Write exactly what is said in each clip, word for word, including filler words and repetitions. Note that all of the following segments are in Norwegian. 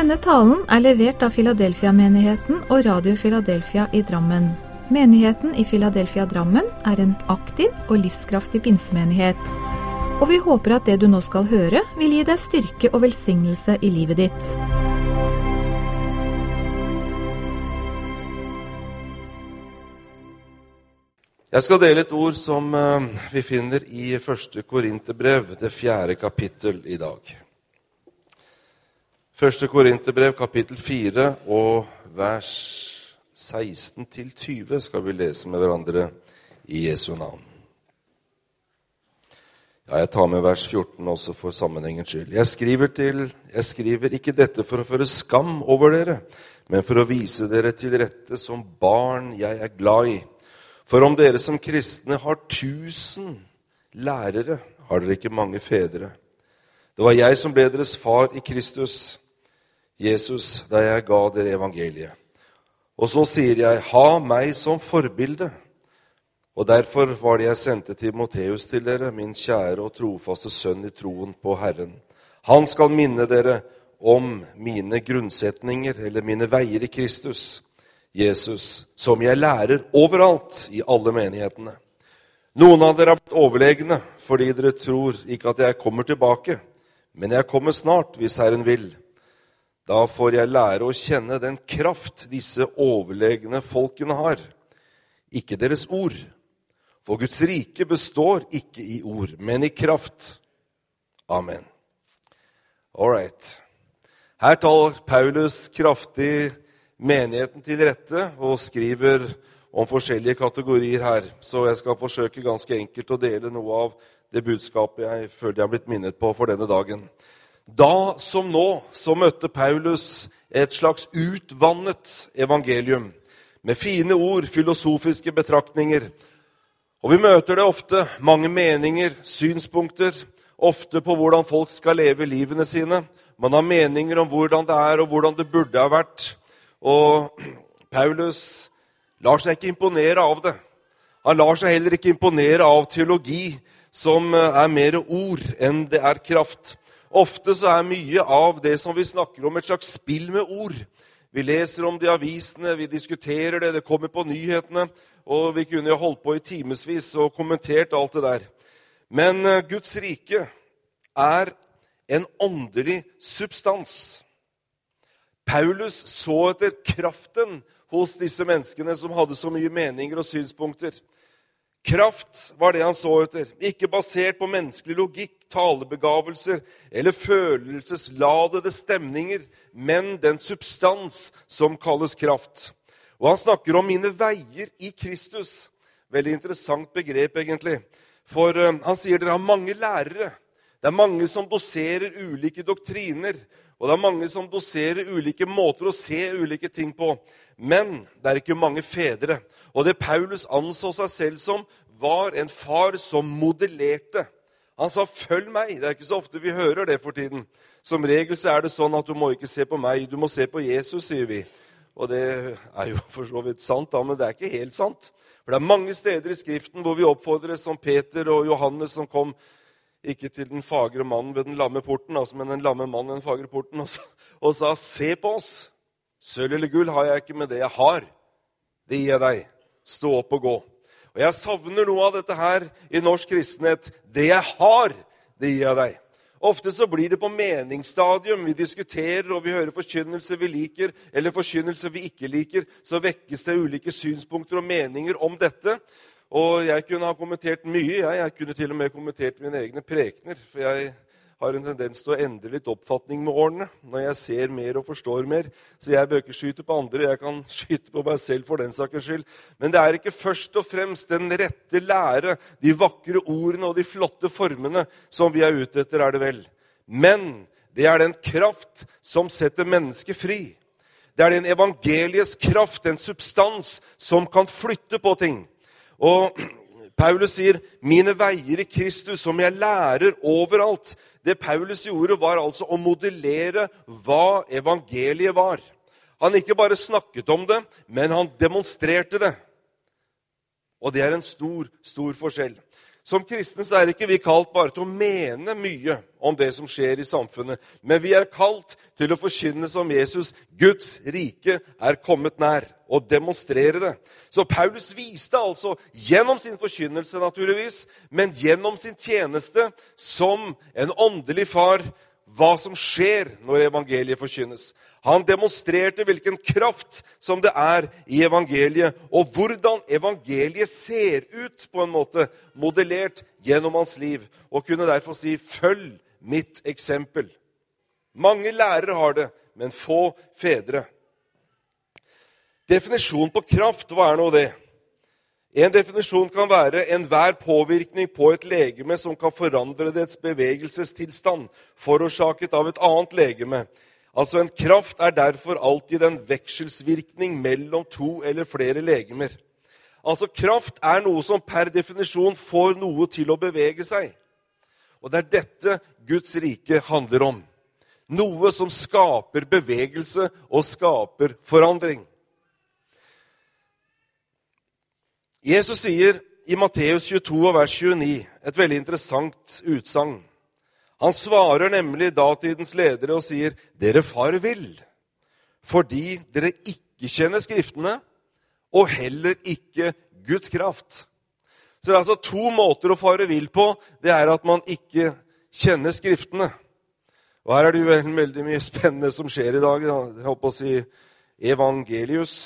Denne talen er levert av Philadelphia-menigheten og Radio Philadelphia i Drammen. Menigheten i Philadelphia Drammen er en aktiv og livskraftig pinsemenighet. Og vi håper at det du nå skal høre vil gi deg styrke og velsignelse i livet ditt. Jeg skal dele et ord som vi finner i første Korinterbrev, det fjerde kapittel i dag. Første Korinterbrev, kapittel fire, og vers seksten til tyve skal vi lese med hverandre i Jesu navn. Ja, jeg tar med vers fjorten også for sammenhengens skyld. Jeg skriver, til, jeg skriver ikke dette for å føre skam over dere, men for å vise dere til rette som barn jeg er glad i. For om dere som kristne har tusen lærere, har dere ikke mange fedre. Det var jeg som ble deres far i Kristus, Jesus, da jeg ga dere evangeliet. Og så sier jeg, ha meg som forbilde. Og derfor var det jeg sendte Timotheus til dere, min kjære og trofaste sønn i troen på Herren. Han skal minne dere om mine grunnsetninger, eller mine veier i Kristus, Jesus, som jeg lærer overalt i alle menighetene. Noen av dere har blitt overlegne, fordi dere tror ikke at jeg kommer tilbake, men jeg kommer snart, hvis Herren vil. Da får jeg lære å kjenne den kraft disse overlegne folkene har. Ikke deres ord. For Guds rike består ikke i ord, men i kraft. Amen. All right. Her tar Paulus kraftig menigheten til rette og skriver om forskjellige kategorier her. Så jeg skal forsøke ganske enkelt å dele noe av det budskapet jeg føler jeg har blitt minnet på for denne dagen. Da som nå, så møtte Paulus et slags utvannet evangelium, med fine ord, filosofiske betraktninger. Og vi møter det ofte, mange meninger, synspunkter, ofte på hvordan folk skal leve livene sine. Man har meninger om hvordan det er og hvordan det burde ha vært. Og Paulus lar seg ikke imponere av det. Han lar seg heller ikke imponere av teologi, som er mer ord enn det er kraft. Ofte så er mye av det som vi snakker om et slags spill med ord. Vi leser om det i avisene, vi diskuterer det, det kommer på nyhetene, og vi kunne jo holdt på i timesvis og kommentert alt det der. Men Guds rike er en åndelig substans. Paulus så etter kraften hos disse menneskene som hadde så mye meninger og synspunkter. Kraft var det han så etter, ikke basert på menneskelig logikk, talebegavelser eller følelsesladede stemninger, men den substans som kalles kraft. Og han snakker om mine veier i Kristus. Veldig interessant begrep egentlig, for uh, han sier dere har mange lærere. Det er mange som doserer ulike doktriner, og det er mange som doserer ulike måter å se ulike ting på. Men det er ikke mange fedre. Og det Paulus anså seg selv som, var en far som modellerte. Han sa, følg meg. Det er ikke så ofte vi hører det for tiden. Som regel så er det sånn at du må ikke se på meg, du må se på Jesus, sier vi. Og det er jo for så vidt sant, da, men det er ikke helt sant. For det er mange steder i Skriften hvor vi oppfordres som Peter og Johannes som kom ikke til den fagre mannen ved den lamme porten, altså, men den lamme mannen ved den fagre porten, og, og sa, se på oss. Sølv eller gull har jeg ikke, med det jeg har. Det gir jeg deg. Stå opp og gå. Og jeg savner noe av dette her i norsk kristenhet. Det jeg har, det gir jeg deg. Ofte så blir det på meningsstadium. Vi diskuterer og vi hører forkynnelse vi liker, eller forkynnelse vi ikke liker. Så vekkes det ulike synspunkter og meninger om dette. Og jeg kunne ha kommentert mye. Jeg, jeg kunne til og med kommentert mine egne prekener, for jeg har en tendens til å endre litt oppfatning med årene, når jeg ser mer og forstår mer. Så jeg bør ikke skyte på andre, jeg kan skyte på meg selv for den sakens skyld. Men det er ikke først og fremst den rette lære, de vakre ordene og de flotte formene som vi er ute etter, er det vel. Men det er den kraft som setter mennesket fri. Det er den evangeliets kraft, den substans som kan flytte på ting. Og Paulus sier, mine veier i Kristus som jeg lærer overalt. Det Paulus gjorde var altså å modellere hva evangeliet var. Han ikke bare snakket om det, men han demonstrerte det. Og det er en stor, stor forskjell. Som kristne så er ikke vi kalt bare til å mene mye om det som skjer i samfunnet, men vi er kalt til å forkynne som Jesus, Guds rike er kommet nær, og demonstrere det. Så Paulus viste altså gjennom sin forkynnelse naturligvis, men gjennom sin tjeneste som en åndelig far, hva som skjer når evangeliet forkynnes. Han demonstrerte hvilken kraft som det er i evangeliet, og hvordan evangeliet ser ut på en måte, modellert gjennom hans liv, og kunne derfor si, følg mitt eksempel. Mange lærere har det, men få fedre. Definisjon på kraft, hva er nå det? En definisjon kan være enhver påvirkning på et legeme som kan forandre dets bevegelsestilstand, forårsaket av et annet legeme. Altså en kraft er derfor alltid en vekselsvirkning mellom to eller flere legemer. Altså kraft er noe som per definisjon får noe til å bevege seg. Og det er dette Guds rike handler om. Noe som skaper bevegelse og skaper forandring. Jesus sier i Matteus tjueto, vers tjueni, et veldig interessant utsagn. Han svarer nemlig datidens ledere og sier, dere farer vill, fordi dere ikke kjenner skriftene, og heller ikke Guds kraft. Så det er altså to måter å fare vill på, det er at man ikke kjenner skriftene. Og her er det jo veldig mye spennende som skjer i dag, jeg håper å si evangelius.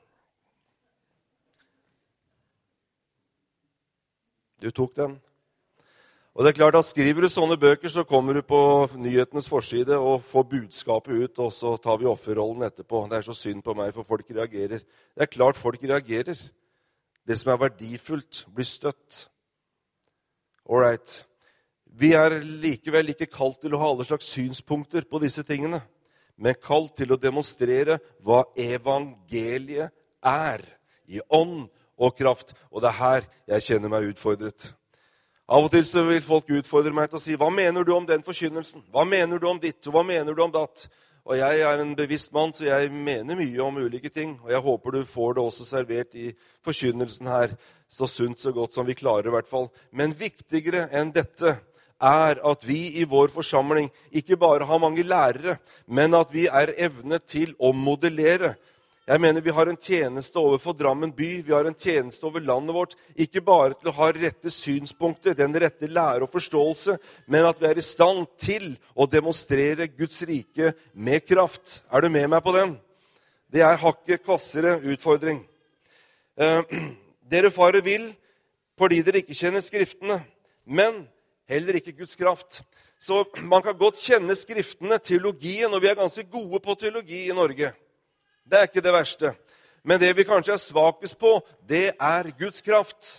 Du tok den. Og det er klart at skriver du sånne bøker, så kommer du på nyhetenes forside og får budskapet ut, og så tar vi offerrollen etterpå. Det er så synd på meg, for folk reagerer. Det er klart folk reagerer. Det som er verdifullt blir støtt. Alright. Vi er likevel ikke kalt til å ha alle slags synspunkter på disse tingene, men kalt til å demonstrere hva evangeliet er i ånd og kraft. Og det er her jeg kjenner meg utfordret. Av og til så vil folk utfordre meg til å si, hva mener du om den forkynnelsen? Hva mener du om ditt, og hva mener du om datt? Og jeg er en bevisst mann, så jeg mener mye om ulike ting. Og jeg håper du får det også servert i forkynnelsen her, så sunt så godt som vi klarer i hvert fall. Men viktigere enn dette er at vi i vår forsamling ikke bare har mange lærere, men at vi er evne til å modellere. Jeg mener vi har en tjeneste overfor Drammen by, vi har en tjeneste over landet vårt, ikke bare til å ha rette synspunkter, den rette lære og forståelse, men at vi er i stand til å demonstrere Guds rike med kraft. Er du med meg på den? Det er hakket kvassere utfordring. Eh, dere farer vill fordi dere ikke kjenner skriftene, men heller ikke Guds kraft. Så man kan godt kjenne skriftene, teologien, og vi er ganske gode på teologi i Norge. Det er ikke det verste. Men det vi kanskje er svakest på, det er Guds kraft.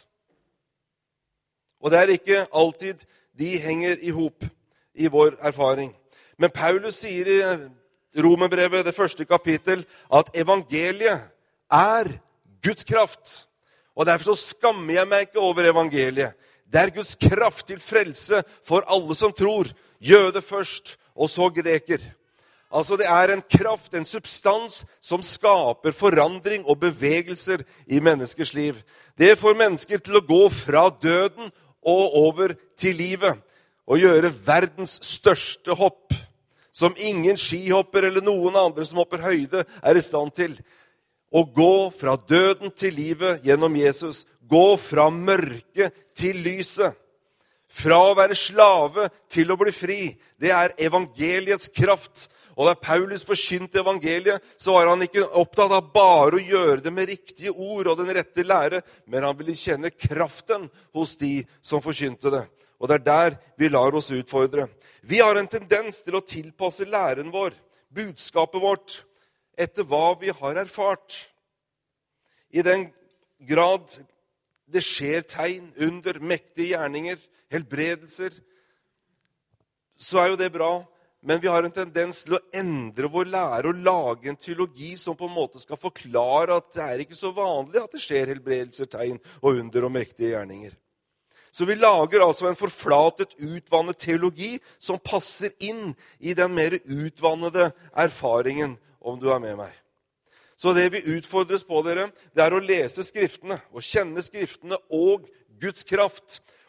Og det er ikke alltid de henger i hop i vår erfaring. Men Paulus sier i Romerbrevet, det første kapittel, at evangeliet er Guds kraft. Og derfor så skammer jeg meg ikke over evangeliet. Det er Guds kraft til frelse for alle som tror. Jøde først, og så greker. Altså det er en kraft, en substans som skaper forandring og bevegelser i menneskers liv. Det får mennesker til å gå fra døden og over til livet og gjøre verdens største hopp, som ingen skihopper eller noen andre som hopper høyde er i stand til. Å gå fra døden til livet gjennom Jesus, gå fra mørke til lyset. Fra å være slave til å bli fri, det er evangeliets kraft. Og da Paulus forkynte evangeliet, så var han ikke opptatt av bare å gjøre det med riktige ord og den rette lære, men han ville kjenne kraften hos de som forkynte det. Og det er der vi lar oss utfordre. Vi har en tendens til å tilpasse læren vår, budskapet vårt, etter hva vi har erfart. I den grad det skjer tegn under mektige gjerninger, helbredelser, så er jo det bra. Men vi har en tendens til å endre vår lære og lage en teologi som på en måte skal forklare at det er ikke så vanlig at det skjer helbredelser, tegn og under og mektige gjerninger. Så vi lager altså en forflatet, utvannet teologi som passer inn i den mer utvannede erfaringen, om du er med meg. Så det vi utfordres på, dere, det er å lese skriftene og kjenne skriftene og Guds kraft.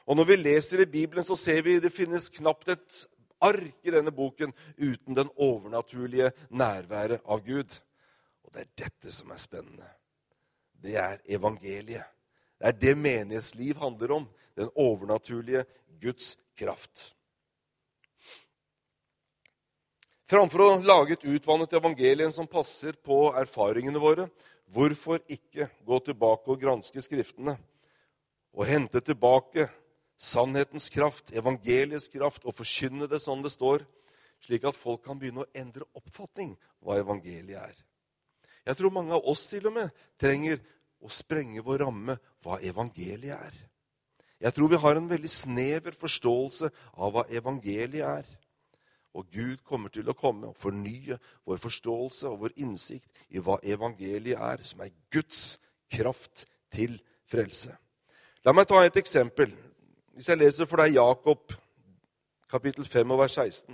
Og når vi leser i Bibelen, så ser vi det finnes knapt et ark i denne boken uten den overnaturlige nærværet av Gud. Og det er dette som er spennende. Det er evangeliet. Det er det menighetsliv handler om. Den overnaturlige Guds kraft. Framfor å lage et utvannet evangelien som passer på erfaringene våre, hvorfor ikke gå tilbake og granske skriftene og hente tilbake sannhetens kraft, evangeliets kraft, og forkynne det som det står, slik at folk kan begynne å endre oppfatning hva evangeliet er. Jeg tror mange av oss til og med trenger å sprenge vår ramme hva evangeliet er. Jeg tror vi har en veldig snever forståelse av hva evangeliet er. Og Gud kommer til å komme og fornye vår forståelse og vår innsikt i hva evangeliet er, som er Guds kraft til frelse. La meg ta et eksempel. Hvis jeg leser for deg Jakob, kapittel fem og vers seksten,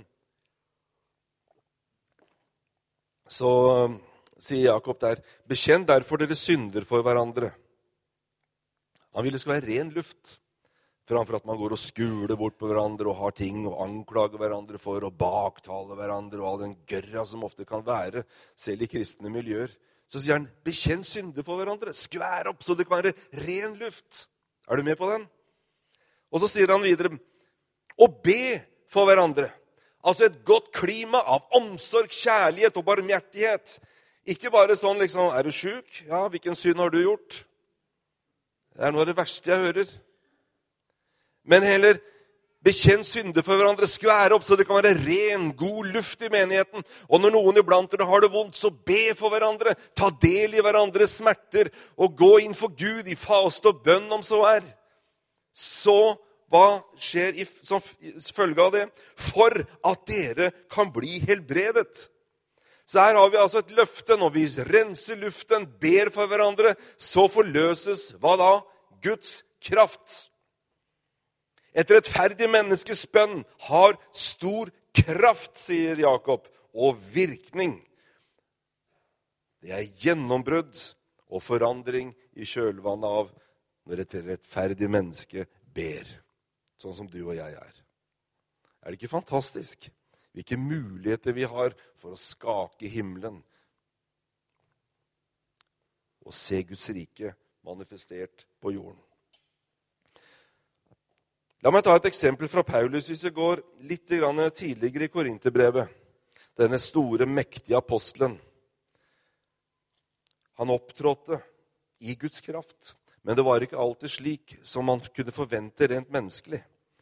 så sier Jakob der, «Bekjenn derfor dere synder for hverandre». Han ville det skulle være ren luft, framfor at man går og skuler bort på hverandre og har ting og anklager hverandre for, og baktale hverandre og all den gørra som ofte kan være, selv i kristne miljøer. Så sier han, «Bekjenn synder for hverandre, skvær opp så det kan være ren luft». Er du med på den? Og så sier han videre, «Og be for hverandre». Altså et godt klima av omsorg, kjærlighet og barmhjertighet. Ikke bare sånn, liksom, er du syk? Ja, hvilken synd har du gjort? Det er noe av det verste jeg hører. Men heller, bekjenn synder for hverandre, skvær opp så det kan være ren, god luft i menigheten. Og når noen iblant dere har det vondt, så be for hverandre. Ta del i hverandres smerter, og gå inn for Gud i faste og bønn om så er. Så hva skjer i, som følge av det? For at dere kan bli helbredet. Så her har vi altså et løfte. Når vi renser luften, ber for hverandre, så forløses hva da? Guds kraft. Et rettferdig menneskes bønn har stor kraft, sier Jakob, og virkning. Det er gjennombrudd og forandring i kjølvannet av når et rettferdig menneske ber, sånn som du og jeg er. Er det ikke fantastisk? Hvilke muligheter vi har for å skake himmelen og se Guds rike manifestert på jorden. La meg ta et eksempel fra Paulus, hvis vi går litt tidligere i Korinterbrevet. Denne store, mektige apostelen. Han opptrådte i Guds kraft, men det var ikke alltid slik som man kunne forvente rent menneskelig.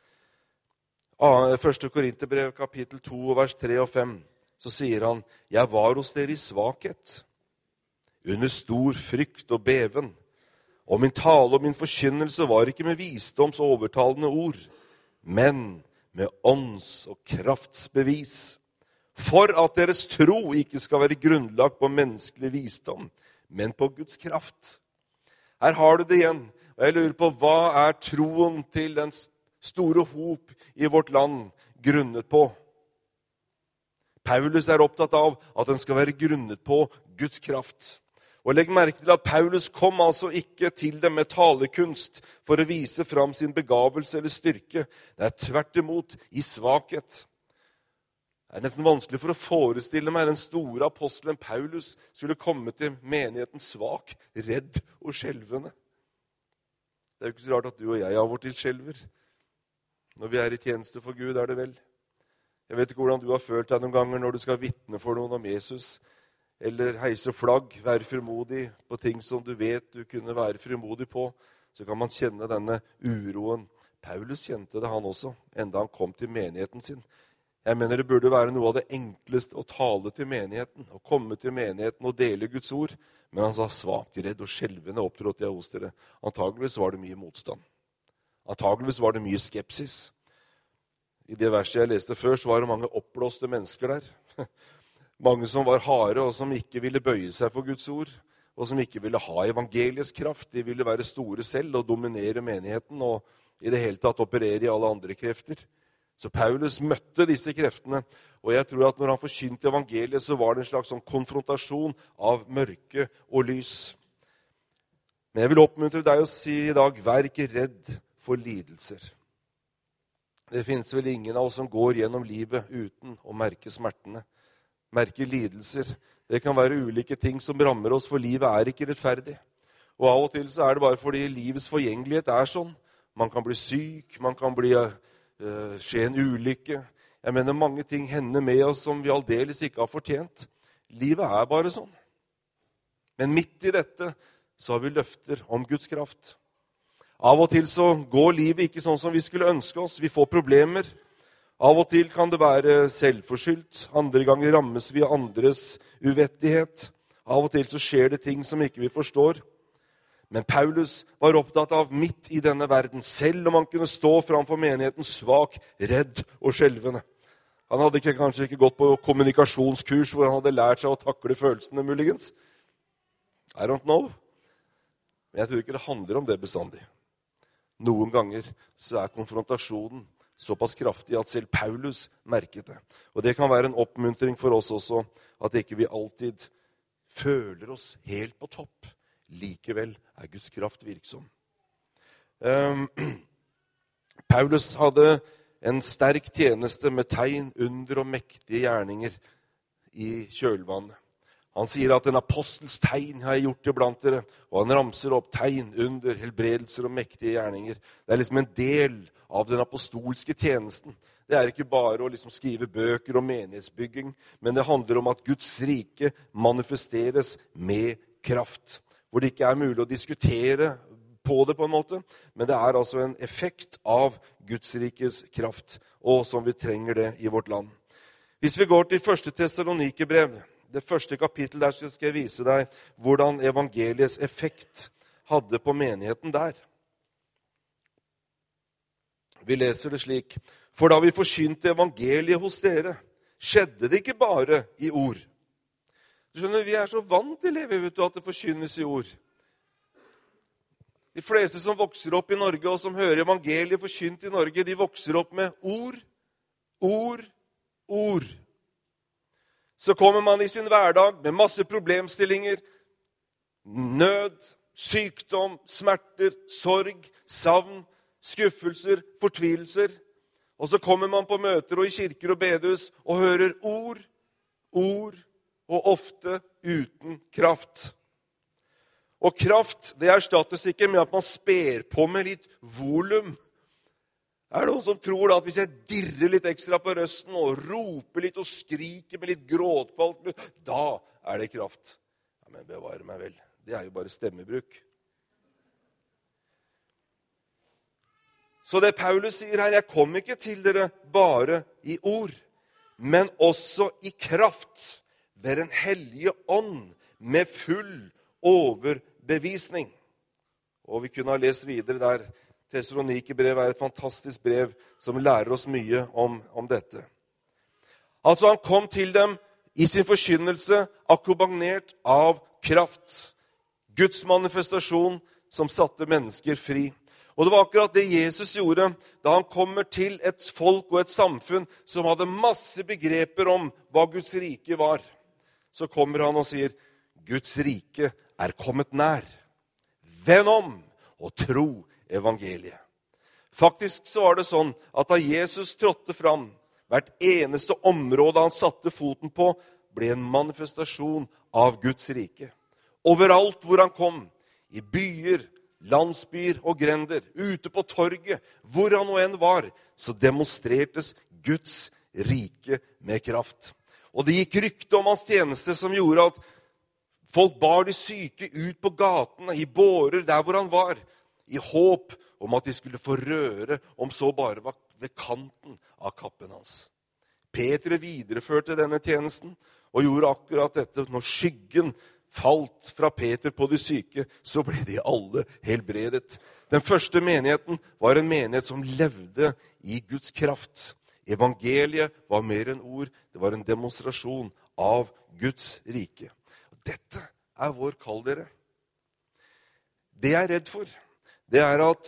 Første Korinterbrev, kapittel to, vers tre og fem, så sier han, «Jeg var hos dere i svakhet, under stor frykt og beven, og min tale og min forkynnelse var ikke med visdoms overtalende ord, men med ånds- og kraftsbevis, for at deres tro ikke skal være grunnlagt på menneskelig visdom, men på Guds kraft.» Her har du det igjen, og jeg lurer på, hva er troen til den store hop i vårt land grunnet på? Paulus er opptatt av at den skal være grunnet på Guds kraft. Og legg merke til at Paulus kom altså ikke til dem med talekunst for å vise fram sin begavelse eller styrke. Det er tvert imot i svakhet. Det er nesten vanskelig for å forestille meg den store apostelen Paulus skulle komme til menigheten svak, redd og skjelvende. Det er jo ikke så rart at du og jeg av og til skjelver. Når vi er i tjeneste for Gud, er det vel. Jeg vet ikke hvordan du har følt deg noen ganger når du skal vitne for noen om Jesus, eller heise flagg, være frimodig på ting som du vet du kunne være frimodig på, så kan man kjenne denne uroen. Paulus kjente det han også, enda han kom til menigheten sin. Jeg mener det burde være noe av det enkleste å tale til menigheten, å komme til menigheten og dele Guds ord, men han sa svakt, redd og skjelvende opptrådte jeg hos dere. Antageligvis var det mye motstand. Antageligvis var det mye skepsis. I det verset jeg leste før, så var det mange oppblåste mennesker der. Mange som var harde og som ikke ville bøye seg for Guds ord, og som ikke ville ha evangelisk kraft. De ville være store selv og dominere menigheten og i det hele tatt operere i alle andre krefter. Så Paulus møtte disse kreftene, og jeg tror at når han forkynte evangeliet, så var det en slags sånn konfrontasjon av mørke og lys. Men jeg vil oppmuntre deg å si i dag, vær ikke redd for lidelser. Det finnes vel ingen av oss som går gjennom livet uten å merke smertene, merke lidelser. Det kan være ulike ting som rammer oss, for livet er ikke rettferdig. Og av og til så er det bare fordi livets forgjengelighet er sånn. Man kan bli syk, man kan bli, uh, skje en ulykke. Jeg mener, mange ting hender med oss som vi aldeles ikke har fortjent. Livet er bare sånn. Men midt i dette så har vi løfter om Guds kraft. Av og til så går livet ikke sånn som vi skulle ønske oss. Vi får problemer. Av og til kan det være selvforskyldt. Andre ganger rammes vi av andres uvettighet. Av og til så skjer det ting som ikke vi forstår. Men Paulus var opptatt av midt i denne verden, selv om han kunne stå framfor menigheten svak, redd og skjelvende. Han hadde ikke, kanskje ikke gått på kommunikasjonskurs hvor han hadde lært seg å takle følelsene, muligens. I don't know. Men jeg tror ikke det handler om det bestandig. Noen ganger så er konfrontasjonen såpass kraftig at selv Paulus merket det. Og det kan være en oppmuntring for oss også, at ikke vi alltid føler oss helt på topp. Likevel er Guds kraft virksom. Um, Paulus hadde en sterk tjeneste med tegn, under og mektige gjerninger i kjølvannet. Han sier at en apostels tegn har jeg gjort iblant dere, og han ramser opp tegn, under, helbredelser og mektige gjerninger. Det er liksom en del av den apostolske tjenesten. Det er ikke bare å liksom skrive bøker og menighetsbygging, men det handler om at Guds rike manifesteres med kraft. Hvor det ikke er mulig å diskutere på det på en måte, men det er altså en effekt av Guds rikes kraft, og som vi trenger det i vårt land. Hvis vi går til første Tessalonikerbrev, det første kapittel der, så skal jeg vise deg hvordan evangeliets effekt hadde på menigheten der. Vi leser det slik: For da vi forsynte evangeliet hos dere, skjedde det ikke bare i ord. Du skjønner, vi er så vant til det, vet du, at det forkynnes i ord. De fleste som vokser opp i Norge, og som hører evangeliet forkynt i Norge, de vokser opp med ord, ord, ord. Så kommer man i sin hverdag med masse problemstillinger, nød, sykdom, smerter, sorg, savn, skuffelser, fortvilelser. Og så kommer man på møter og i kirker og bedehus og hører ord, ord, og ofte uten kraft. Og kraft, det erstattes ikke med at man sper på med litt volum. Er det noen som tror da at hvis jeg dirrer litt ekstra på røsten og roper litt og skriker med litt gråtkvalt, da er det kraft? Ja, men bevare meg vel. Det er jo bare stemmebruk. Så det Paulus sier her, jeg kom ikke til dere bare i ord, men også i kraft, ved den hellige ånd, med full overbevisning. Og vi kunne ha lest videre der. Tessalonikerbrevet er et fantastisk brev som lærer oss mye om, om dette. Altså han kom til dem i sin forkynnelse, akkompagnert av kraft. Guds manifestasjon som satte mennesker fri. Og det var akkurat det Jesus gjorde da han kommer til et folk og et samfunn som hadde masse begreper om hva Guds rike var. Så kommer han og sier, Guds rike er kommet nær. Vend om og tro evangeliet. Faktisk så var det sånn at da Jesus trådte fram, hvert eneste område han satte foten på, ble en manifestasjon av Guds rike. Overalt hvor han kom, i byer, landsbyer og grender, ute på torget, hvor han og en var, så demonstrertes Guds rike med kraft. Og det gikk rykte om hans tjeneste som gjorde at folk bar de syke ut på gatene, i bårer der hvor han var, i håp om at de skulle få røre, om så bare var ved kanten av kappen hans. Peter videreførte denne tjenesten og gjorde akkurat dette. Når skyggen falt fra Peter på de syke, så ble de alle helbredet. Den første menigheten var en menighet som levde i Guds kraft. Evangeliet var mer enn ord, det var en demonstrasjon av Guds rike. Dette er vår kall, dere. Det jeg er redd for, det er at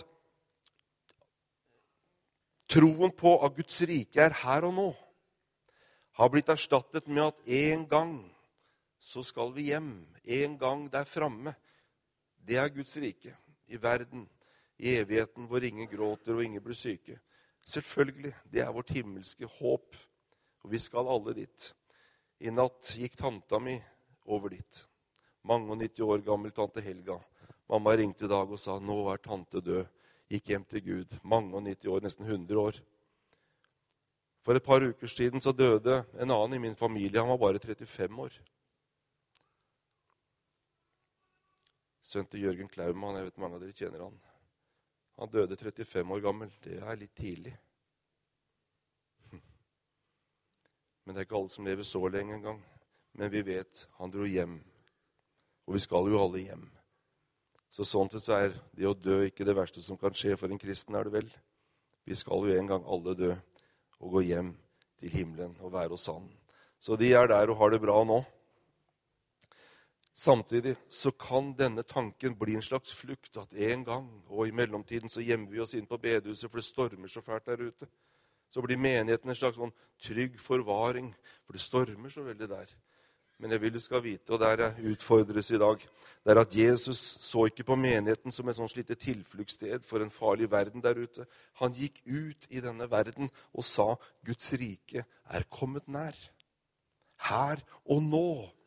troen på at Guds rike er her og nå, har blitt erstattet med at en gang så skal vi hjem, en gang der fremme. Det er Guds rike i verden, i evigheten hvor ingen gråter og ingen blir syke. Selvfølgelig, det er vårt himmelske håp, og vi skal alle dit. I natt gikk tanta mi over dit. Mange og nitti år gammel tante Helga. Mamma ringte i dag og sa, nå er tante død. Gikk hjem til Gud. Mange og nitti år, nesten hundre år. For et par uker siden så døde en annen i min familie. Han var bare trettifem år. Sønnen til Jørgen Klaumann, jeg vet mange av dere kjenner han. Han døde trettifem år gammel. Det er litt tidlig. Men det er ikke alle som lever så lenge en gang. Men vi vet, han dro hjem. Og vi skal jo alle hjem. Så sånn til så er det å dø ikke det verste som kan skje for en kristen, er det vel? Vi skal jo en gang alle dø og gå hjem til himmelen og være hos han. Så de er der og har det bra nå. Samtidig så kan denne tanken bli en slags flukt at en gang, og i mellomtiden så gjemmer vi oss inn på bedehuset, for det stormer så fælt der ute. Så blir menigheten en slags sånn trygg forvaring, for det stormer så veldig der. Men jeg vil du skal vite, og der jeg utfordres i dag, det er at Jesus så ikke på menigheten som et sånt lite tilfluktssted for en farlig verden der ute. Han gikk ut i denne verden og sa, Guds rike er kommet nær. Her og nå.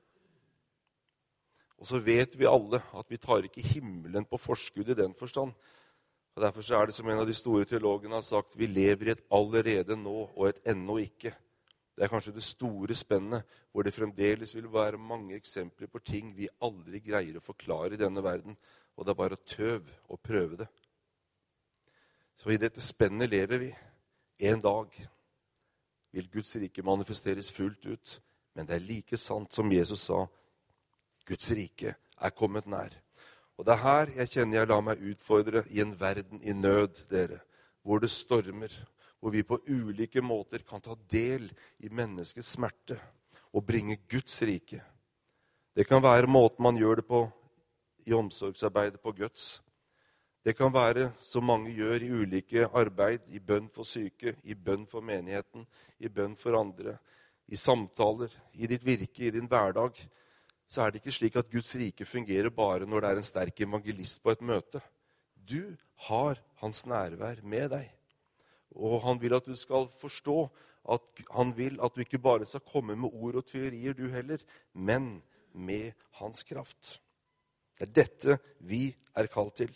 Og så vet vi alle at vi tar ikke himmelen på forskudd i den forstand. Og derfor så er det som en av de store teologene har sagt, vi lever i et allerede nå og et ennå ikke. Det er kanskje det store spennet, hvor det fremdeles vil være mange eksempler på ting vi aldri greier å forklare i denne verden, og det er bare tøv å prøve det. Så i dette spennet lever vi. En dag vil Guds rike manifesteres fullt ut, men det er like sant som Jesus sa, Guds rike er kommet nær. Og det er her jeg kjenner jeg lar meg utfordre i en verden i nød, dere, hvor det stormer, hvor vi på ulike måter kan ta del i menneskets smerte og bringe Guds rike. Det kan være måten man gjør det på i omsorgsarbeidet på Guds. Det kan være som mange gjør i ulike arbeid, i bønn for syke, i bønn for menigheten, i bønn for andre, i samtaler, i ditt virke, i din hverdag. Så er det ikke slik at Guds rike fungerer bare når det er en sterk evangelist på et møte. Du har hans nærvær med deg. Og han vil at du skal forstå at han vil at du ikke bare skal komme med ord og teorier du heller, men med hans kraft. Det er dette vi er kalt til.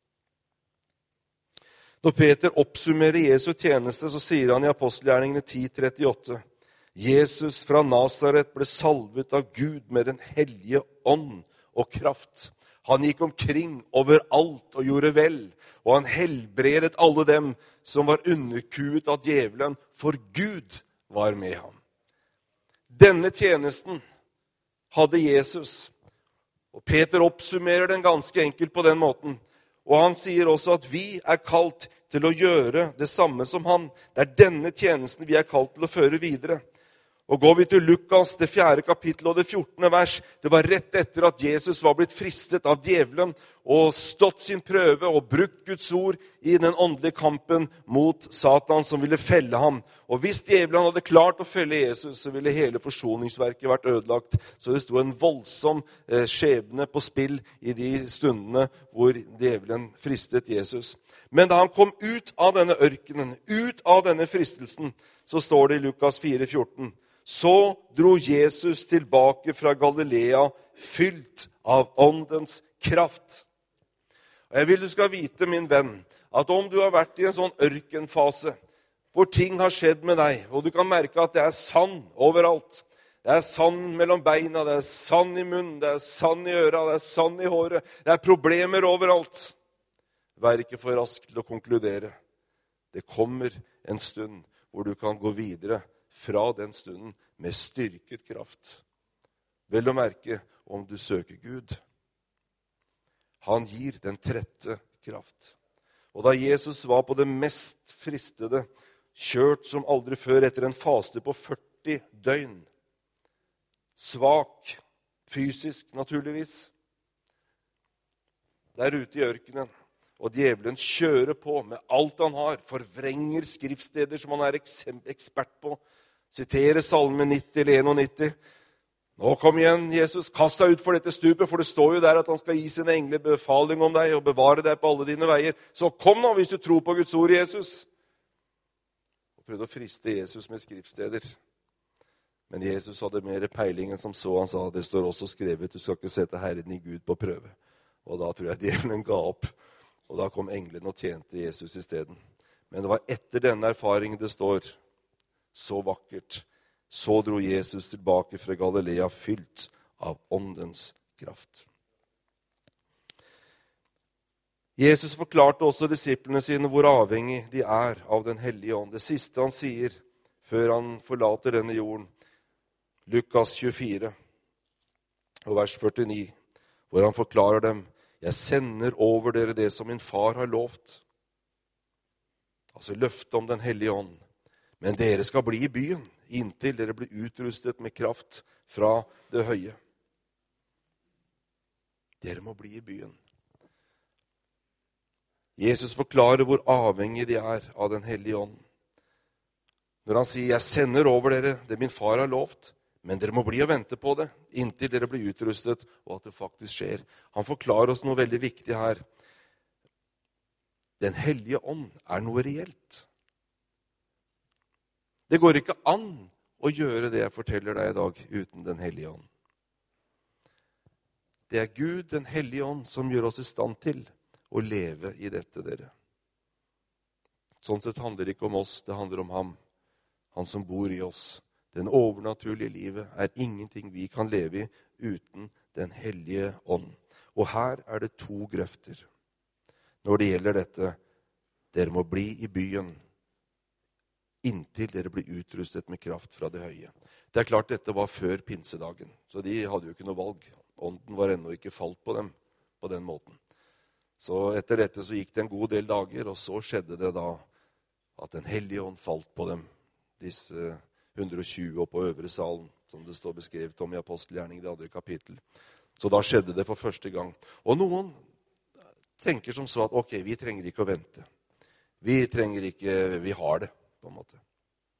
Når Peter oppsummerer Jesu tjeneste, så sier han i apostelgjerningene ti trettiåtte, Jesus fra Nazaret ble salvet av Gud med den hellige ånd og kraft. Han gikk omkring overalt og gjorde vel, og han helbredet alle dem som var underkuet av djevelen, for Gud var med ham. Denne tjenesten hadde Jesus, og Peter oppsummerer den ganske enkelt på den måten. Og han sier også at vi er kalt til å gjøre det samme som han. Det er denne tjenesten vi er kalt til å føre videre. Og går vi til Lukas, det fjerde kapittel og det fjortende vers, det var rett etter at Jesus var blitt fristet av djevelen og stått sin prøve og brukt Guds ord i den åndelige kampen mot Satan som ville felle ham. Og hvis djevelen hadde klart å felle Jesus, så ville hele forsoningsverket vært ødelagt. Så det sto en voldsom eh, skjebne på spill i de stundene hvor djevelen fristet Jesus. Men da han kom ut av denne ørkenen, ut av denne fristelsen, så står det i Lukas fire fjorten, så dro Jesus tilbake fra Galilea, fylt av åndens kraft. Og jeg vil du skal vite, min venn, at om du har vært i en sånn ørkenfase, hvor ting har skjedd med deg, og du kan merke at det er sand overalt. Det er sand mellom beina, det er sand i munnen, det er sand i øra, det er sand i håret. Det er problemer overalt. Vær ikke for rask til å konkludere. Det kommer en stund hvor du kan gå videre fra den stunden med styrket kraft. Vel å merke om du søker Gud. Han gir den trette kraft. Og da Jesus var på det mest fristede, kjørt som aldri før etter en faste på førti døgn, svak, fysisk naturligvis, der ute i ørkenen, og djevelen kjører på med alt han har, forvrenger skriftsteder som han er ekspert på, siterer salme nitti eller nittien. Nå kom igjen, Jesus, kast deg ut for dette stupet, for det står jo der at han skal gi sine engler befaling om deg og bevare deg på alle dine veier. Så kom nå hvis du tror på Guds ord, Jesus. prøvde å friste Jesus med skriftsteder. Men Jesus hadde mer peiling enn som så. Han sa, det står også skrevet, du skal ikke sette Herren din Gud på prøve. Og da tror jeg djevelen ga opp. Og da kom englen og tjente Jesus i stedet. Men det var etter denne erfaringen det står, så vakkert, så dro Jesus tilbake fra Galilea fylt av åndens kraft. Jesus forklarte også disiplene sine hvor avhengig de er av den hellige ånd. Det siste han sier før han forlater denne jorden, Lukas tjuefire, og vers førtini, hvor han forklarer dem, jeg sender over dere det som min far har lovt. Altså løfte om den hellige ånd. Men dere skal bli i byen, inntil dere blir utrustet med kraft fra det høye. Dere må bli i byen. Jesus forklarer hvor avhengig de er av den hellige ånd. Når han sier, jeg sender over dere det min far har lovt, men dere må bli og vente på det, inntil dere blir utrustet, og at det faktisk skjer. Han forklarer oss noe veldig viktig her. Den hellige ånd er noe reelt. Det går ikke an å gjøre det jeg forteller deg i dag, uten den hellige ånd. Det er Gud, den hellige ånd, som gjør oss i stand til å leve i dette, dere. Sånn sett handler det ikke om oss, det handler om ham. Han som bor i oss. Den overnaturlige livet er ingenting vi kan leve i uten den hellige ånd. Og her er det to grøfter. Når det gjelder dette, dere må bli i byen inntil dere blir utrustet med kraft fra det høye. Det er klart dette var før pinsedagen, så de hadde jo ikke noe valg. Ånden var ennå ikke falt på dem på den måten. Så etter dette så gikk det en god del dager, og så skjedde det da at den hellige ånd falt på dem. Disse hundre og tjue oppe på øvre salen, som det står beskrevet om i Apostelgjerningen, det andre kapittel. Så da skjedde det for første gang. Og noen tenker som så at ok, vi trenger ikke å vente. Vi trenger ikke, vi har det, på en måte.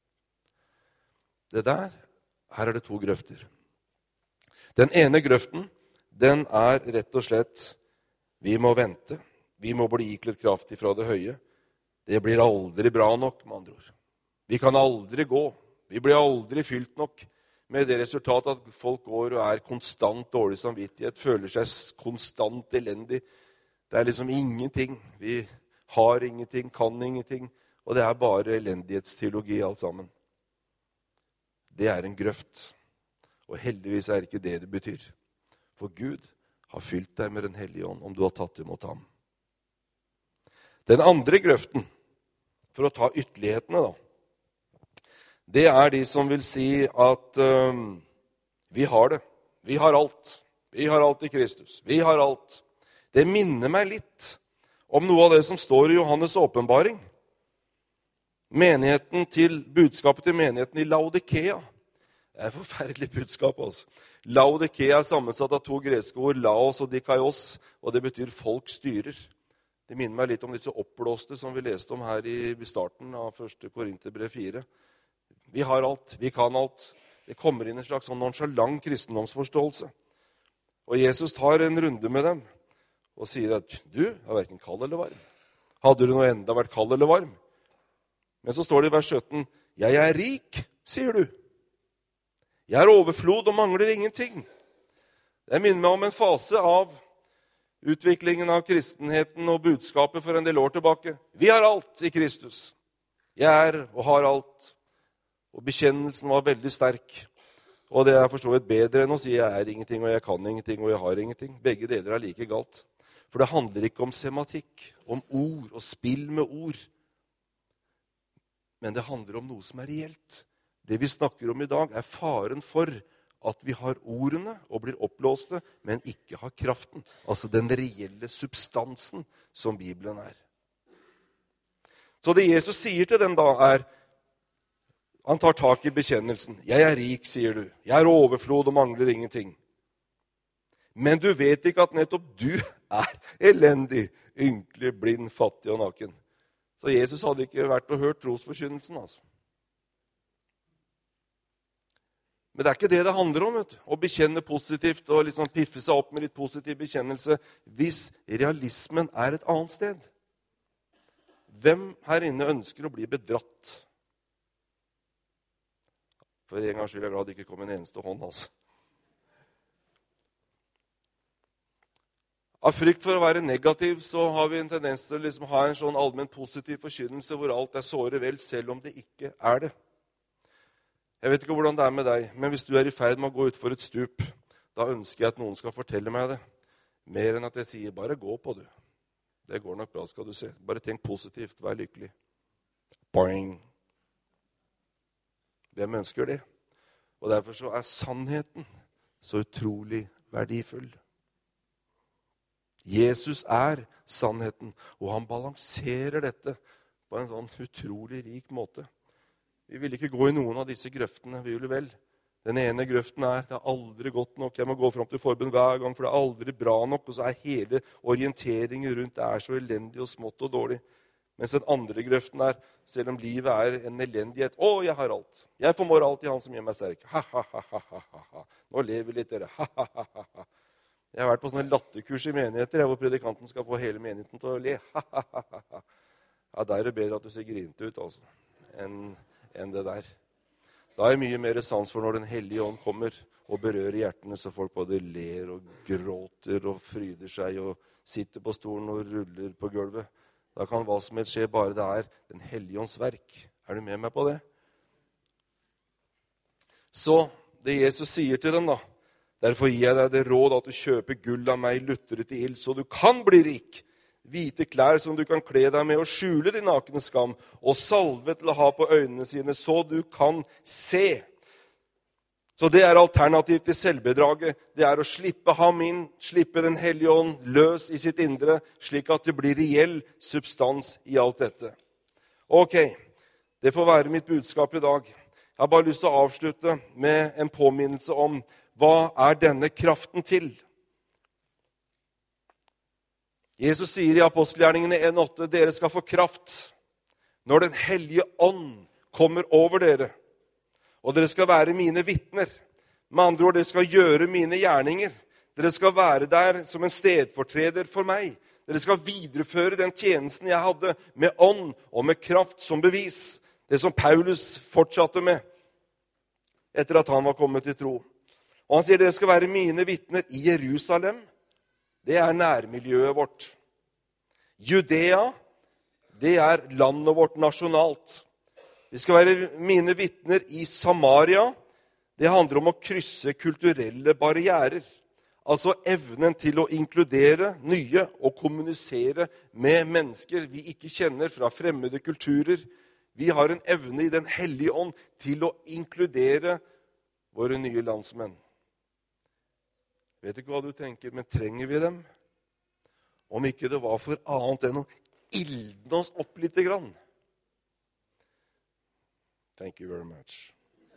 Det der, her er det to grøfter. Den ene grøften, den er rett og slett, vi må vente. Vi må bli iklet kraft fra det høye. Det blir aldri bra nok, med andre ord. Vi kan aldri gå. Vi blir aldri fylt nok med det resultatet at folk går og er konstant dårlig samvittighet, føler seg konstant elendig. Det er liksom ingenting. Vi har ingenting, kan ingenting, og det er bare elendighetsteologi alt sammen. Det er en grøft, og heldigvis er ikke det det betyr. For Gud har fylt deg med den hellige ånd, om du har tatt imot ham. Den andre grøften, for å ta ytterlighetene da, det er de som vil si at um, vi har det. Vi har alt. Vi har alt i Kristus. Vi har alt. Det minner meg litt om noe av det som står i Johannes åpenbaring. Menigheten til, budskapet til menigheten i Laodikea. Det er et forferdelig budskap, altså. Laodikea er sammensatt av to greske ord, laos og dikaios, og det betyr folk styrer. Det minner meg litt om disse oppblåste som vi leste om her i starten av første Korinterbrev fire. Vi har alt, vi kan alt. Det kommer inn en slags sånn nonchalant kristendomsforståelse. Og Jesus tar en runde med dem og sier at du er hverken kald eller varm. Hadde du noe enda vært kald eller varm? Men så står det i vers sytten, jeg er rik, sier du. Jeg er overflod og mangler ingenting. Det minner meg om en fase av utviklingen av kristenheten og budskapet for en del år tilbake. Vi har alt i Kristus. Jeg er og har alt. Og bekjennelsen var veldig sterk. Og det er for så vidt bedre enn å si jeg er ingenting, og jeg kan ingenting, og jeg har ingenting. Begge deler er like galt. For det handler ikke om sematikk, om ord og spill med ord. Men det handler om noe som er reelt. Det vi snakker om i dag er faren for at vi har ordene og blir oppblåste, men ikke har kraften. Altså den reelle substansen som Bibelen er. Så det Jesus sier til dem da er, han tar tak i bekjennelsen. Jeg er rik, sier du. Jeg er overflod og mangler ingenting. Men du vet ikke at nettopp du er elendig, ynkelig, blind, fattig og naken. Så Jesus hadde ikke vært og hørt trosforkynnelsen, altså. Men det er ikke det det handler om, vet du. Å bekjenne positivt og liksom piffe seg opp med litt positiv bekjennelse, hvis realismen er et annet sted. Hvem her inne ønsker å bli bedratt? For en gang skyld er jeg glad det ikke kom en eneste hånd, altså. Av frykt for å være negativ, så har vi en tendens til å liksom ha en sånn allmenn positiv forkynnelse hvor alt er såre vel, selv om det ikke er det. Jeg vet ikke hvordan det er med deg, men hvis du er i ferd med å gå utfor et stup, da ønsker jeg at noen skal fortelle meg det. Mer enn at jeg sier, bare gå på du. Det går nok bra, skal du se. Bare tenk positivt, vær lykkelig. Boing. Hvem ønsker det? Og derfor så er sannheten så utrolig verdifull. Jesus er sannheten, og han balanserer dette på en sånn utrolig rik måte. Vi vil ikke gå i noen av disse grøftene, vi vil vel. Den ene grøften er, det er aldri godt nok, jeg må gå frem til forbund hver gang, for det er aldri bra nok, og så er hele orienteringen rundt, det er så elendig og smått og dårlig. Mens den andre grøften er, selv om livet er en elendighet, å, jeg har alt. Jeg formår alt i han som gjør meg sterk. Ha, ha, ha, ha, ha, ha. Nå lever litt dere. Ha, ha, ha, ha, ha. Jeg har vært på sånne latterkurs i menigheter, hvor predikanten skal få hele menigheten til å le. Ha, ha, ha, ha. Ja, der er det bedre at du ser grint ut, altså, enn, enn det der. Da er det mye mer sans for når den hellige ånd kommer og berører hjertene, så folk både ler og gråter og fryder seg og sitter på stolen og ruller på gulvet. Da kan hva som helst skje, bare det er den hellige ånds verk. Er du med meg på det? Så det Jesus sier til dem da, derfor gir jeg deg det råd at du kjøper gull av meg, lutret i ild, så du kan bli rik. Hvite klær som du kan kle deg med og skjule din nakne skam, og salve til å ha på øynene sine, så du kan se. Så det er alternativ til selvbedraget. Det er å slippe ham inn, slippe den hellige ånd løs i sitt indre, slik at det blir reell substans i alt dette. Ok, det får være mitt budskap i dag. Jeg har bare lyst til å avslutte med en påminnelse om hva er denne kraften til? Jesus sier i apostelgjerningene en åtte, dere skal få kraft når den hellige ånd kommer over dere. Og dere skal være mine vittner. Med andre ord, dere skal gjøre mine gjerninger. Dere skal være der som en stedfortreder for meg. Dere skal videreføre den tjenesten jeg hadde med ånd og med kraft som bevis. Det som Paulus fortsatte med etter at han var kommet til tro. Og han sier, dere skal være mine vittner i Jerusalem. Det er nærmiljøet vårt. Judea, det er landet vårt nasjonalt. Vi skal være mine vittner i Samaria. Det handler om å krysse kulturelle barrierer. Altså evnen til å inkludere nye og kommunisere med mennesker vi ikke kjenner fra fremmede kulturer. Vi har en evne i den hellige ånd til å inkludere våre nye landsmenn. Vet ikke hva du tenker, men trenger vi dem? Om ikke det var for annet enn å ildne oss opp litt grann. Thank you very much.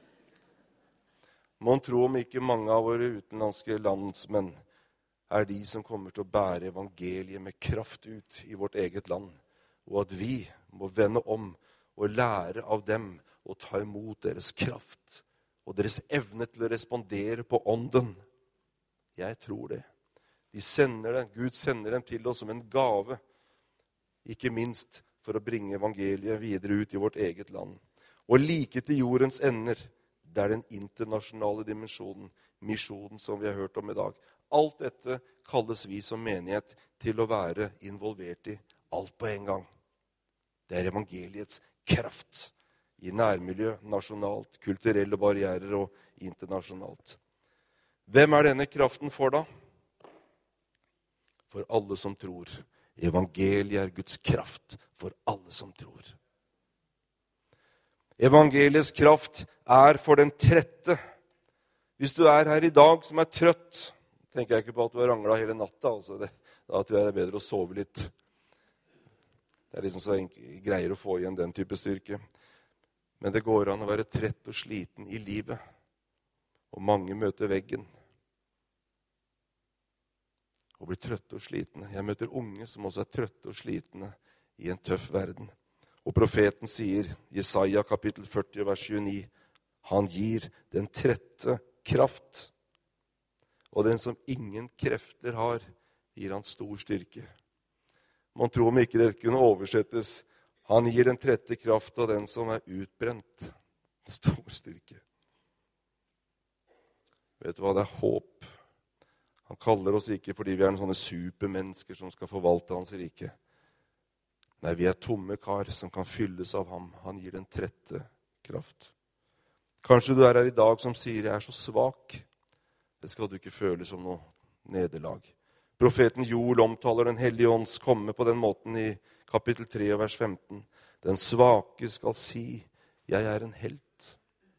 Man tror om ikke mange av våre utenlandske landsmenn er de som kommer til å bære evangeliet med kraft ut i vårt eget land, og at vi må vende om og lære av dem og ta imot deres kraft og deres evne til å respondere på ånden. Jeg tror det. De sender det. Gud sender dem til oss som en gave, ikke minst for å bringe evangeliet videre ut i vårt eget land. Og like til jordens ender, det er den internasjonale dimensjonen, misjonen som vi har hørt om i dag. Alt dette kalles vi som menighet til å være involvert i, alt på en gang. Det er evangeliets kraft i nærmiljø, nasjonalt, kulturelle barrierer og internasjonalt. Hvem er denne kraften for da? For alle som tror. Evangeliet er Guds kraft for alle som tror. Evangeliets kraft er for den trette. Hvis du er her i dag som er trøtt, tenker jeg ikke på at du har ranglet hele natta. Altså det, da tror jeg det er bedre å sove litt. Det er liksom så jeg greier å få igjen den type styrke. Men det går an å være trett og sliten i livet. Og mange møter veggen. Og blir trøtte og slitne. Jeg møter unge som også er trøtte og slitne i en tøff verden. Og profeten sier, Jesaja kapittel førti, vers tjueni, han gir den trette kraft. Og den som ingen krefter har, gir han stor styrke. Man tror om ikke det kunne oversettes. Han gir den trette kraft av den som er utbrent. Stor styrke. Vet du hva, det er håp. Han kaller oss ikke fordi vi er sånne supermennesker som skal forvalte hans rike. Nei, vi er tomme kar som kan fylles av ham. Han gir den trette kraft. Kanskje du er her i dag som sier, jeg er så svak. Det skal du ikke føle som noe nederlag. Profeten Joel omtaler den hellige ånds komme på den måten i kapittel tre og vers femten. Den svake skal si, jeg er en helt.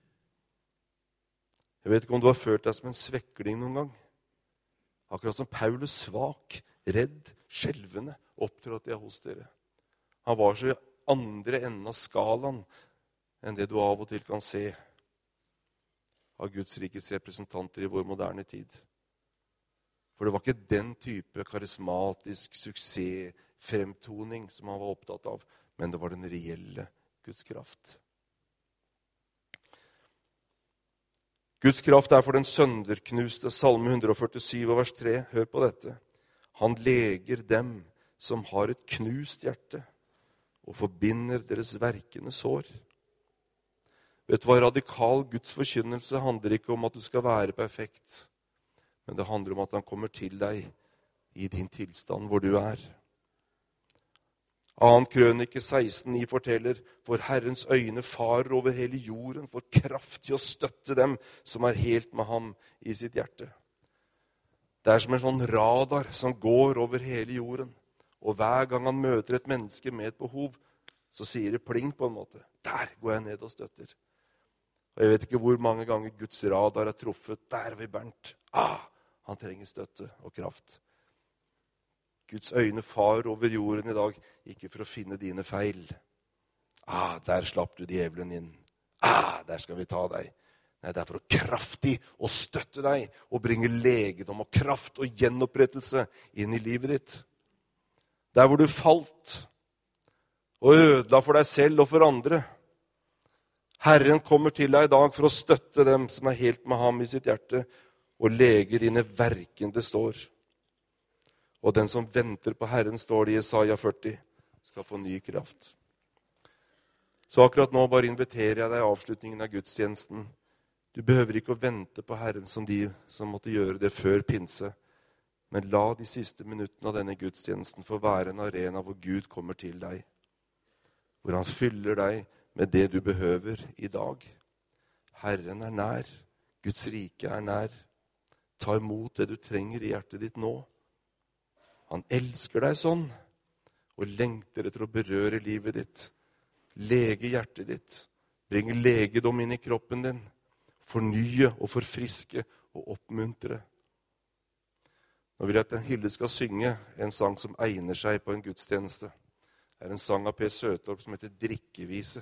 Jeg vet ikke om du har følt deg som en svekling noen gang. Akkurat som Paulus, svak, redd, skjelvende, opptrådte jeg hos dere. Han var så i andre enden av skalaen enn det du av og til kan se av Guds rikets representanter i vår moderne tid. For det var ikke den type karismatisk suksessfremtoning som han var opptatt av, men det var den reelle Guds kraft. Guds kraft er for den sønderknuste, Salme one forty-seven, vers tre. Hør på dette. Han leger dem som har et knust hjerte, og forbinder deres verkende sår. Vet du hva, radikal Guds forkynnelse handler ikke om at du skal være perfekt, men det handler om at han kommer til deg i din tilstand hvor du er. Annen Krønike seksten ni forteller, for Herrens øyne farer over hele jorden, for kraft til å støtte dem som er helt med ham i sitt hjerte. Det er som en sånn radar som går over hele jorden, og hver gang han møter et menneske med et behov, så sier det pling på en måte. Der går jeg ned og støtter. Og jeg vet ikke hvor mange ganger Guds radar er truffet. Der har vi Bernt. Ah, han trenger støtte og kraft. Guds øyne farer over jorden i dag, ikke for å finne dine feil. Ah, der slapp du djevelen inn. Ah, der skal vi ta deg. Nei, det er for å kraftig å støtte deg, og bringe legedom og kraft og gjenopprettelse inn i livet ditt. Der hvor du falt, og ødela for deg selv og for andre. Herren kommer til deg i dag for å støtte dem som er helt med ham i sitt hjerte, og lege dine verkende sår. Og den som venter på Herren, står det i Jesaja førti, skal få ny kraft. Så akkurat nå bare inviterer jeg deg i avslutningen av gudstjenesten. Du behøver ikke å vente på Herren som de som måtte gjøre det før pinse. Men la de siste minuttene av denne gudstjenesten få være en arena hvor Gud kommer til deg. Hvor han fyller deg med det du behøver i dag. Herren er nær. Guds rike er nær. Ta imot det du trenger i hjertet ditt nå. Han elsker deg sånn, og lengter etter å berøre livet ditt. Lege hjertet ditt. Bringe legedom inn i kroppen din. Fornye og forfriske og oppmuntre. Nå vil jeg at Hilde skal synge en sang som egner seg på en gudstjeneste. Det er en sang av Per Søtorp som heter Drikkevise.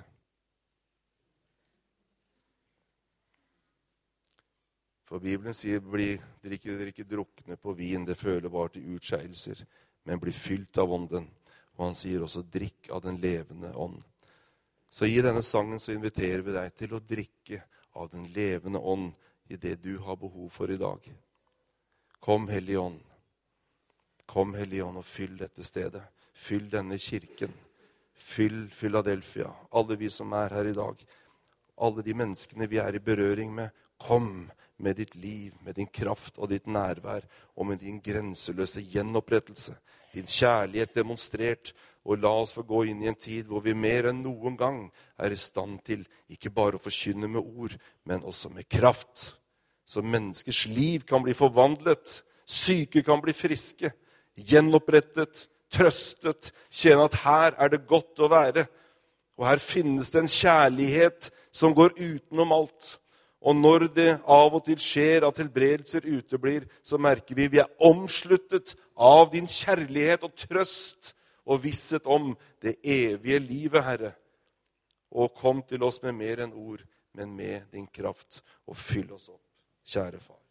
For Bibelen sier, bli, dere ikke, dere ikke drukne på vin, det føler bare til utskeielser, men bli fylt av ånden. Og han sier også, drikk av den levende ånd. Så i denne sangen så inviterer vi deg til å drikke av den levende ånd i det du har behov for i dag. Kom, Hellige Ånd. Kom, Hellige Ånd, og fyll dette stedet. Fyll denne kirken. Fyll Philadelphia. Alle vi som er her i dag. Alle de menneskene vi er i berøring med. Kom med ditt liv, med din kraft og ditt nærvær, og med din grenseløse gjenopprettelse. Din kjærlighet demonstrert, og la oss få gå inn i en tid hvor vi mer enn noen gang er i stand til ikke bare å forkynne med ord, men også med kraft. Så menneskers liv kan bli forvandlet, syke kan bli friske, gjenopprettet, trøstet, kjenne at her er det godt å være. Og her finnes det en kjærlighet som går utenom alt. Og når det av og til skjer at helbredelser uteblir, så merker vi vi er omsluttet av din kjærlighet og trøst og visshet om det evige livet, Herre. Og kom til oss med mer enn ord, men med din kraft, og fyll oss opp, kjære far.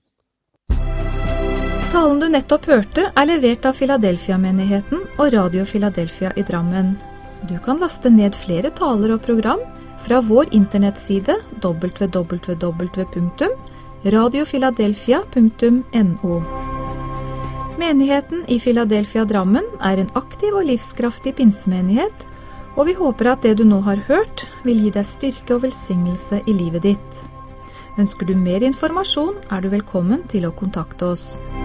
Talen du nettopp hørte er levert av Philadelphia-menigheten og Radio Philadelphia i Drammen. Du kan laste ned flere taler og program fra vår internettside w w w punktum radio philadelphia punktum no. Menigheten i Philadelphia Drammen er en aktiv og livskraftig pinsemenighet, og vi håper at det du nå har hørt vil gi deg styrke og velsignelse i livet ditt. Ønsker du mer informasjon, er du velkommen til å kontakte oss.